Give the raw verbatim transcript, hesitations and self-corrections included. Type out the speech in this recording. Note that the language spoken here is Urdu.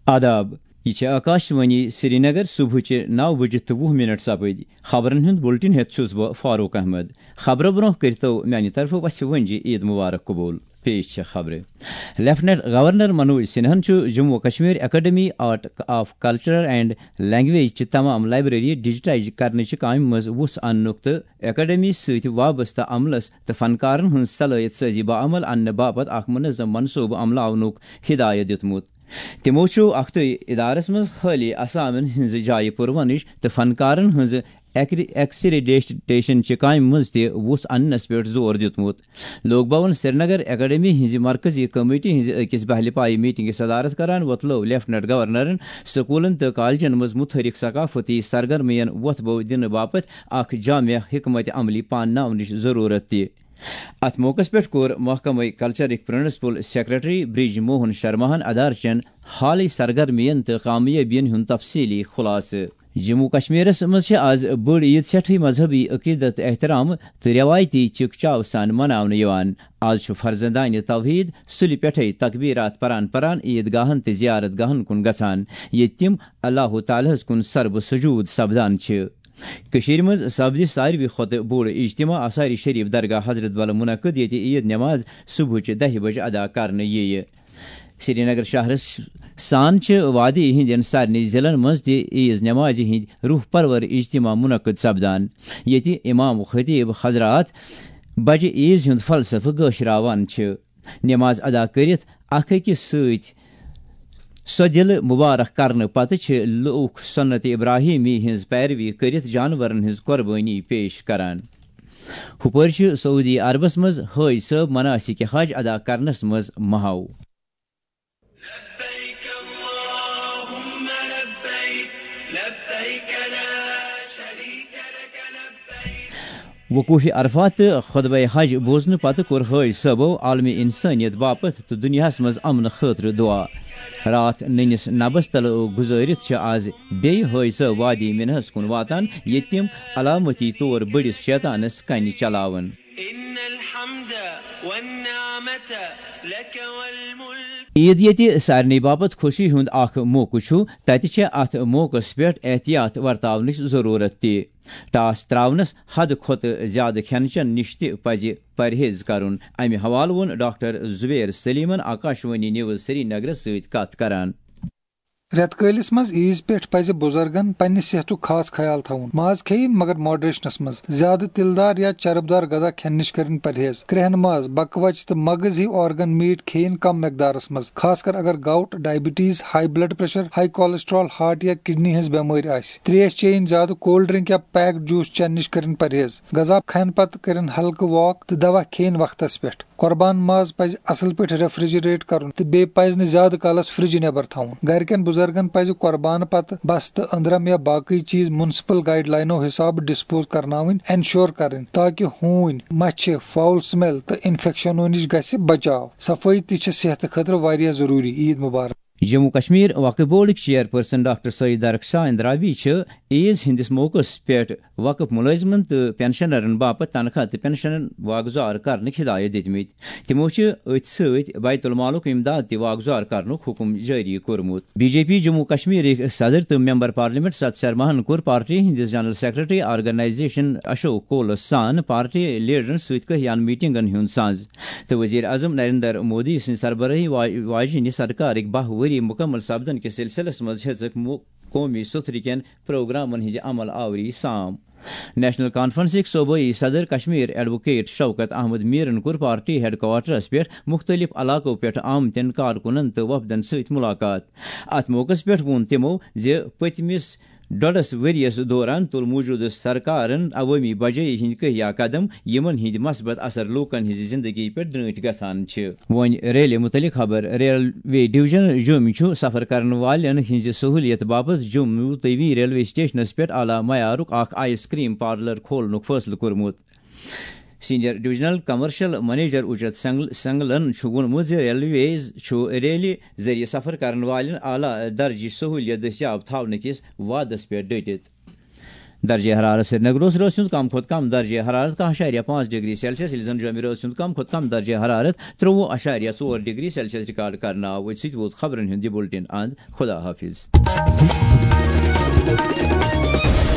آداب یہ آکاشوانی سری نگر صبح نو بجے تو وہ منٹ سپد خبرن ہند بلٹن ہیت چھس بہ فاروق احمد خبر برو کرتو میانہ طرف وس ونجہ عید مبارک قبول پیش خبر لیفٹنٹ گورنر منوج سنہن Jammu Kashmir academy art of culture and language چہ تمام لائبریری ڈیجیٹائز کرنچ کام مز وس انک تو اکیڈمی ست وابستہ عملس تو فنکارن ہن صلاحیت سازی بعمل ان باپت اخ منظم منصوبہ عملاونک ہدایت دتمت تمو اختو ادارس مز خالی اسامن ہز جائے پرونش تو فنکارن ہز ایکسریڈیٹیشن چہ کامہ مز تہ وس انس پہ زور دتمت لوک بھون سری نگر اکیڈمی ہز مرکزی کمیٹی ہز اکس بہل پائی میٹنگ صدارت کران وتلو لیفٹنٹ گورنرن سکولن تو کالجن مز متحرک ثقافتی سرگرمین وتھ بو دن باپت اخ جامع حکمت عملی پانناونچ ضرورت تہ ات موقع پہ کور محکمہ کلچرک پرنسپل سیکرٹری برج موہن شرماہن ادارچن حالی سرگرمین تو کامیابین ہند تفصیلی خلاصہ جموں کشمیرس مز آز بڑ عید سٹھے مذہبی عقیدت احترام تو روایتی چک چاو سان مناونہ آز فرزندان توحید سلی پٹھے تکبیرات پران پران عید گاہن تو زیارت گاہن کن گژھان یہ تم اللہ تعالیٰ کن سرب سجود سپدان کشیر مز سپد ساروی کھت بوڑ اجتماع آثار شریف درگاہ حضرت بل منعقد یہ عید نماز صبح دہ بجے ادا کرنے یہ سری نگر شہرس سان وادی ہند سارے ضلع مز تہ عیز نماز ہند روح پرور اجتماع منعقد سپدان یہ امام خطیب حضرات بجہ عیز ہند فلسفہ گاشراوان نماز ادا کرت اخ أکس ست سو دل مبارک کرنے پتہ لوک سنت ابراہیمی ہز پیروی کرت جانورن ہز قربانی پیش کران ہپر سعودی عربس مز حج صاحب مناسک حج ادا کرنس مز مہاو وقوف عرفات تو خطبہ حج بوزن پتہ کور حج صاحبو عالمی انسانیت باپت تو دنیا مز امن خاطر دعا رات ننس نبس تل گزارت آز بی حج صاحب وادی منہس کن واتان یہ تم علامتی طور بڑس شیطانس کن چلاون عید یہ سارے باپت خوشی ہند اخ موقع تتہ ات موقع پہ احتیاط ورتاونچ ضرورت تہ ٹاس تراونس حد کھت زیادہ کھین چین نش تہ پزِ پرہیز کرن امہ حوالہ وون ڈاکٹر زبیر سلیمن آکاشوانی نیوز سری نگر ست کت کران رٮ۪تہٕ کٲلِس منٛز عیز پٮ۪ٹھ پزِ بُزرگن پننہِ صحتُک خاص خیال تھاوُن ماز کھیٚیِن مگر ماڈریشنس منٛز زیادٕ تِلہٕ دار یا چرب دار غذا کھٮ۪نہٕ نِش کٔرِن پرہیز کرٛیٚہن ماز بکہٕ وچہِ تہٕ مغز ہِوۍ آرگن میٹ کھیٚیِن کم مقدارس منٛز خاص کر اگر gout diabetes high blood pressure high cholesterol heart یا کڈنی ہٕنٛز بٮ۪مٲرۍ آسہِ تریش چیٚیِن زیادٕ کولڈ ڈرنک یا پیکڈ جوٗس چٮ۪نہٕ نِش کٔرِن پرہیز غذا کھٮ۪نہٕ پتہٕ کٔرِن ہلکہٕ واک تہٕ دوا کھیٚیِن وقتس پٮ۪ٹھ قۄربان ماز پزِ اصل پٲٹھۍ ریفرجریٹ کرُن تہٕ بیٚیہِ پزِ نہٕ زیادٕ کالس فرجہِ نٮ۪بر تھاوُن گرِکٮ۪ن بُزرگن پزِ قۄربان پتہٕ بستہٕ أنٛدرم یا باقٕے چیٖز منسپل گایڈ لاینو حساب ڈسپوز کرناوٕنۍ انشور کرٕنۍ تاکہ ہوٗنۍ مچھِ فاول سمیل تہٕ انفیکشنو نِش گژھِ بچاو صفٲیی تہِ چھِ صحتہٕ خٲطرٕ واریاہ ضروٗری عید مبارک جموں کشمیر وقف بورڈک chairperson doctor Saeed Darakhshan Andrabi عیز ہندس موقع پہ وقف ملازمن تو پینشنرن باپت تنخواہ تو پینشن واگزار کرنک ہدایت دتمت تمو ات ست بیت المالک امداد تہ واگزار کرنک حکم جاری کورمت B J P Jammu Kashmir صدر تو ممبر پارلیمنٹ ست شرماہن کور پارٹی ہندس جنرل سیکرٹری آرگنائزیشن اشوک کولس سان پارٹی لیڈرن ست کہیان میٹنگن ہند ساز تو وزیر اعظم نریندر مودی سن سربراہی واجنہ سرکارک باہ وری مکمل سپدن کے سلسلس مز ہزک قومی ستھر کین پروگرامن ہز عمل آوری سام نیشنل کانفرنسک صوبائی صدر کشمیر ایڈوکیٹ شوکت احمد میرن کور پارٹی ہیڈ کوارٹرس پہ مختلف علاقوں پہ آمتن کارکنن تو وفدن ست ملاقات ات موقع پہ وون تمو زِ پتمس ڈوڈس ورس دوران تل موجودہ سرکارن عوامی بجائی ہند کہیا قدم یمن ہند مثبت اثر لوکن ہز زندگی پہ ڈرٛٲٹھۍ گژھان ون ریلی متعلق خبر ریلوے ڈویژن جوم سفر کرن والن ہز سہولیت باپت جموں توی ریلوے سٹیشنس پہ اعلی معیارک اخ آئس کریم پارلر کھولنک فیصلہ کورمت senior divisional commercial manager Ajit سنگلن وونمت ریلویز ریلی ذریعہ سفر کرن والن اعلی درجہ سہولیت دستیاب تھاونہ کس وعدس پہ ڈٹت درجہ حرارت سری نگر روز کم کھت کم درجہ حرارت کہہ اشاریہ پانچ ڈگری سیلسیس یل زن جومہِ روز کم کھت کم درجہ حرارت تروہ اشاریہ ژور ڈگری سیلسیس ریکارڈ کرنا آو ست ووت خبرن ہند یہ بلٹن اند خدا حافظ.